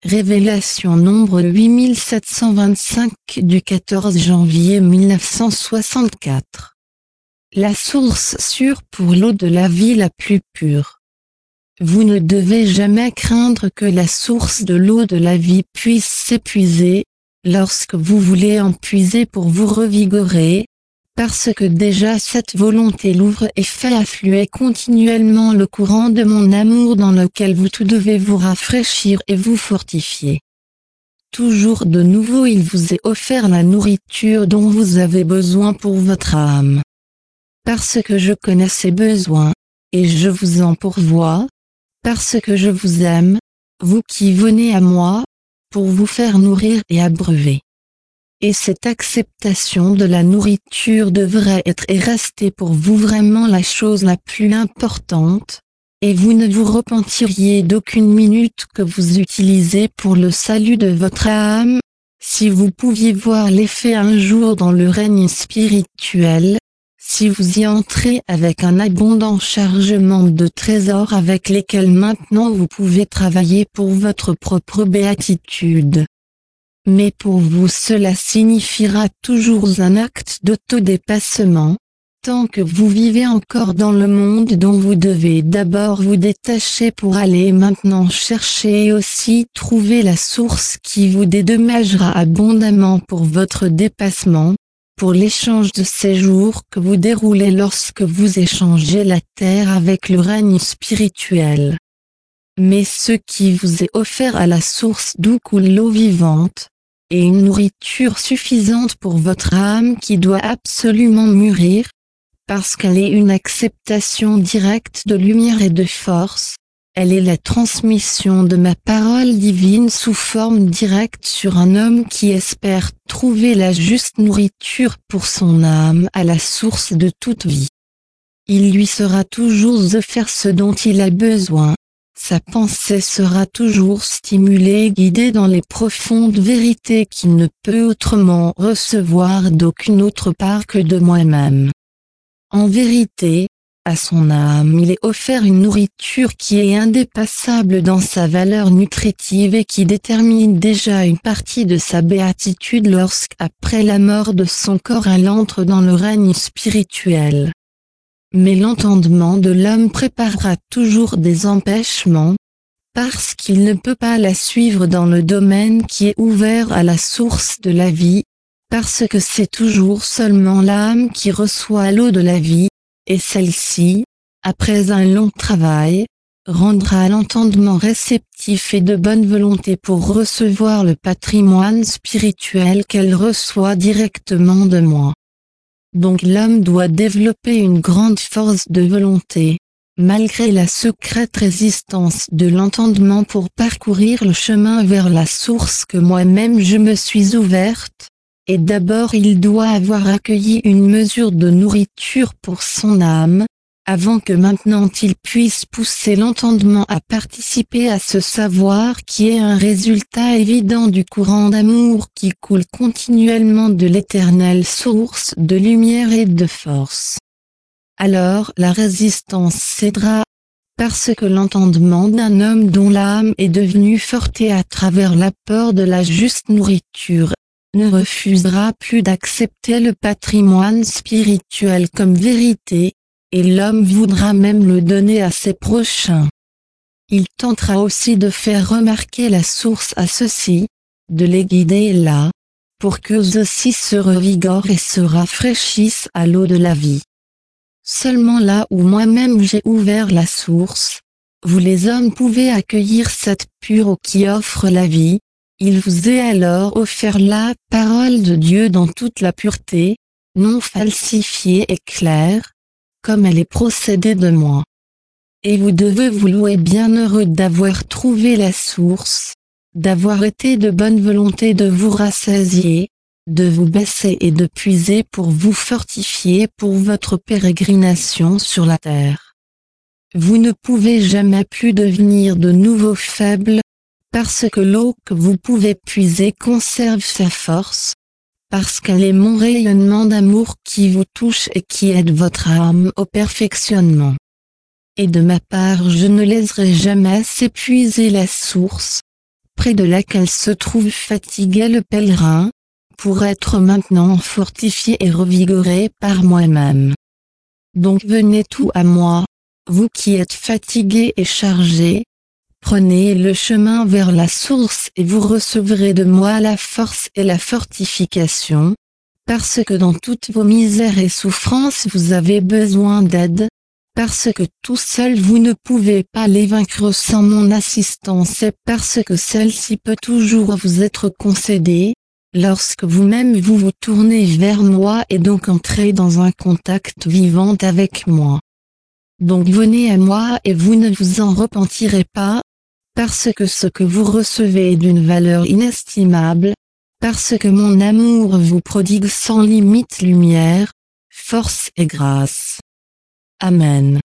Révélation nombre 8725 du 14 janvier 1964. La source sûre pour l'eau de la vie la plus pure. Vous ne devez jamais craindre que la source de l'eau de la vie puisse s'épuiser, lorsque vous voulez en puiser pour vous revigorer, parce que déjà cette volonté l'ouvre et fait affluer continuellement le courant de mon amour dans lequel vous tout devez vous rafraîchir et vous fortifier. Toujours de nouveau il vous est offert la nourriture dont vous avez besoin pour votre âme. Parce que je connais ses besoins, et je vous en pourvois, parce que je vous aime, vous qui venez à moi, pour vous faire nourrir et abreuver. Et cette acceptation de la nourriture devrait être et rester pour vous vraiment la chose la plus importante, et vous ne vous repentiriez d'aucune minute que vous utilisez pour le salut de votre âme, si vous pouviez voir l'effet un jour dans le règne spirituel, si vous y entrez avec un abondant chargement de trésors avec lesquels maintenant vous pouvez travailler pour votre propre béatitude. Mais pour vous cela signifiera toujours un acte d'autodépassement, tant que vous vivez encore dans le monde dont vous devez d'abord vous détacher pour aller maintenant chercher et aussi trouver la source qui vous dédommagera abondamment pour votre dépassement, pour l'échange de séjours que vous déroulez lorsque vous échangez la terre avec le règne spirituel. Mais ce qui vous est offert à la source d'où coule l'eau vivante, et une nourriture suffisante pour votre âme qui doit absolument mûrir, parce qu'elle est une acceptation directe de lumière et de force, elle est la transmission de ma parole divine sous forme directe sur un homme qui espère trouver la juste nourriture pour son âme à la source de toute vie. Il lui sera toujours offert ce dont il a besoin. Sa pensée sera toujours stimulée et guidée dans les profondes vérités qu'il ne peut autrement recevoir d'aucune autre part que de moi-même. En vérité, à son âme il est offert une nourriture qui est indépassable dans sa valeur nutritive et qui détermine déjà une partie de sa béatitude lorsqu'après la mort de son corps elle entre dans le règne spirituel. Mais l'entendement de l'homme préparera toujours des empêchements, parce qu'il ne peut pas la suivre dans le domaine qui est ouvert à la source de la vie, parce que c'est toujours seulement l'âme qui reçoit l'eau de la vie, et celle-ci, après un long travail, rendra l'entendement réceptif et de bonne volonté pour recevoir le patrimoine spirituel qu'elle reçoit directement de moi. Donc l'homme doit développer une grande force de volonté, malgré la secrète résistance de l'entendement pour parcourir le chemin vers la source que moi-même je me suis ouverte, et d'abord il doit avoir accueilli une mesure de nourriture pour son âme, avant que maintenant il puisse pousser l'entendement à participer à ce savoir qui est un résultat évident du courant d'amour qui coule continuellement de l'éternelle source de lumière et de force. Alors la résistance cédera, parce que l'entendement d'un homme dont l'âme est devenue forte et à travers l'apport de la juste nourriture, ne refusera plus d'accepter le patrimoine spirituel comme vérité, et l'homme voudra même le donner à ses prochains. Il tentera aussi de faire remarquer la source à ceux-ci, de les guider là, pour qu'eux aussi se revigorent et se rafraîchissent à l'eau de la vie. Seulement là où moi-même j'ai ouvert la source, vous les hommes pouvez accueillir cette pure eau qui offre la vie, il vous est alors offert la parole de Dieu dans toute la pureté, non falsifiée et claire, comme elle est procédée de moi. Et vous devez vous louer bienheureux d'avoir trouvé la source, d'avoir été de bonne volonté de vous rassasier, de vous baisser et de puiser pour vous fortifier pour votre pérégrination sur la terre. Vous ne pouvez jamais plus devenir de nouveau faible, parce que l'eau que vous pouvez puiser conserve sa force, parce qu'elle est mon rayonnement d'amour qui vous touche et qui aide votre âme au perfectionnement. Et de ma part je ne laisserai jamais s'épuiser la source, près de laquelle se trouve fatigué le pèlerin, pour être maintenant fortifié et revigoré par moi-même. Donc venez tout à moi, vous qui êtes fatigués et chargés, prenez le chemin vers la source et vous recevrez de moi la force et la fortification, parce que dans toutes vos misères et souffrances vous avez besoin d'aide, parce que tout seul vous ne pouvez pas les vaincre sans mon assistance et parce que celle-ci peut toujours vous être concédée, lorsque vous-même vous vous tournez vers moi et donc entrez dans un contact vivant avec moi. Donc venez à moi et vous ne vous en repentirez pas, parce que ce que vous recevez est d'une valeur inestimable, parce que mon amour vous prodigue sans limite lumière, force et grâce. Amen.